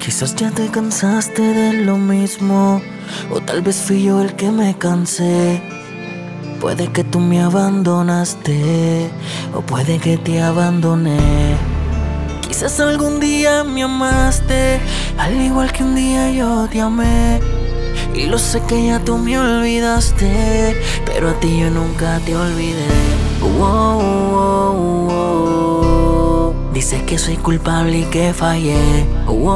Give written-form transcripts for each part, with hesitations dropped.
Quizás ya te cansaste de lo mismo, o tal vez fui yo el que me cansé. Puede que tú me abandonaste, o puede que te abandoné. Quizás algún día me amaste, al igual que un día yo te amé. Y lo sé que ya tú me olvidaste, pero a ti yo nunca te olvidé. Dices que soy culpable y que fallé,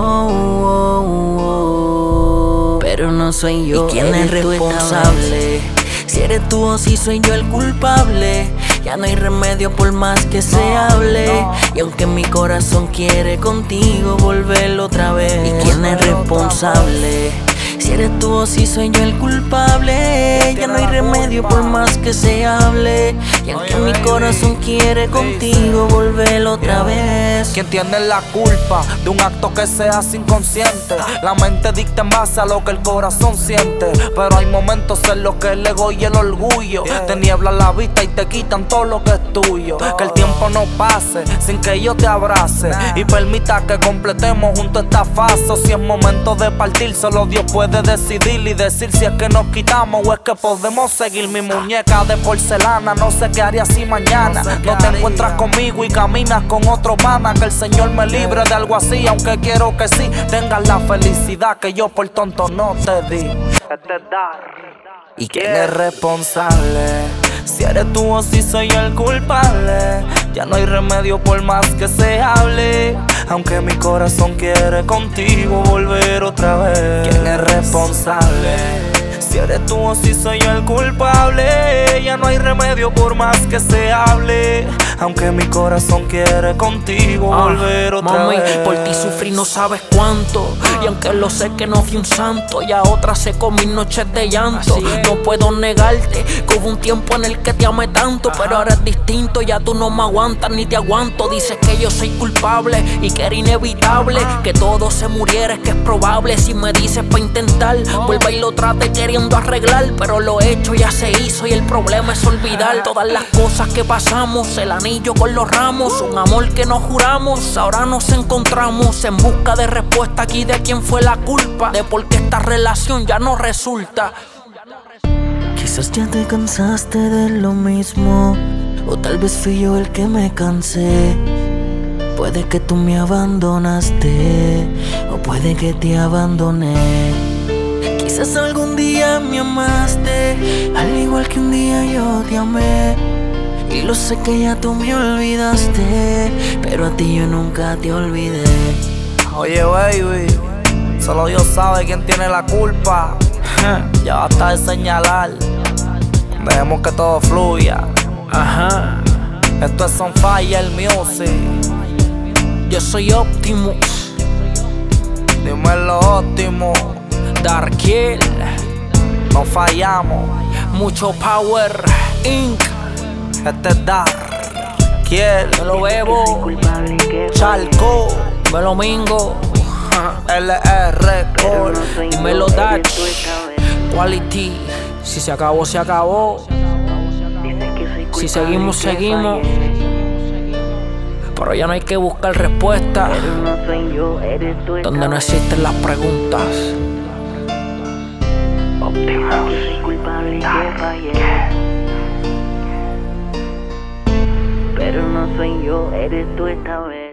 pero no soy yo. ¿Y quién es responsable? Si eres tú o si soy yo el culpable. Ya no hay remedio por más que se hable. Y aunque mi corazón quiere contigo volverlo otra vez. ¿Y quién es responsable? Si eres tú o si soy yo el culpable. Ya no hay remedio por más que se hable. Y aunque mi corazón quiere contigo volverlo otra vez. ¿Quién tiene la culpa de un acto que seas inconsciente? La mente dicta en base a lo que el corazón siente, pero hay momentos en los que el ego y el orgullo te nieblan la vista y te quitan todo lo que es tuyo. Que el tiempo no pase sin que yo te abrace y permita que completemos junto esta fase. O si es momento de partir, solo Dios puede decidir y decir si es que nos quitamos o es que podemos seguir. Mi muñeca de porcelana, no sé qué haría si mañana no te encuentras conmigo y caminas con otro pana. Que el Señor me libre de algo así, aunque quiero que sí tengas la felicidad que yo por tonto no te di. ¿Y quién es responsable? Si eres tú o si soy yo el culpable. Ya no hay remedio por más que se hable, aunque mi corazón quiere contigo volver otra vez. ¿Quién es responsable? Si eres tú o si soy yo el culpable. Ya no hay remedio por más que se hable, aunque mi corazón quiere contigo volver otra vez. Por ti sufrí no sabes cuánto, y aunque lo sé que no fui un santo, y a otra seco mis noches de llanto. No puedo negarte que hubo un tiempo en el que te amé tanto, pero ahora es distinto, ya tú no me aguantas ni te aguanto. Dices que yo soy culpable y que era inevitable que todo se muriera, es que es probable. Si me dices pa' intentar, vuelva y lo trate queriendo arreglar, pero lo hecho ya se hizo y el problema es olvidar todas las cosas que pasamos. El anillo con los ramos, un amor que nos juramos. Ahora nos encontramos en busca de respuesta aquí de quién fue la culpa, de por qué esta relación ya no resulta. Quizás ya te cansaste de lo mismo, o tal vez fui yo el que me cansé. Puede que tú me abandonaste, o puede que te abandoné. Quizás algún día me amaste, al igual que un día yo te amé. Y lo sé que ya tú me olvidaste, pero a ti yo nunca te olvidé. Oye baby, solo Dios sabe quién tiene la culpa. Ya basta de señalar, dejemos que todo fluya. Esto es On Fire Music. Yo soy Optimus, Dímelo Optimus. Darkiel, no fallamos. mucho power, Inc. Este es Darkiel. Me lo bebo, Charco, me lo mingo. LR Core. Y me lo Dutch Quality. Si se acabó, se acabó. Si seguimos, seguimos. Pero ya no hay que buscar respuestas donde no existen las preguntas. Pero no soy yo, eres tú esta vez.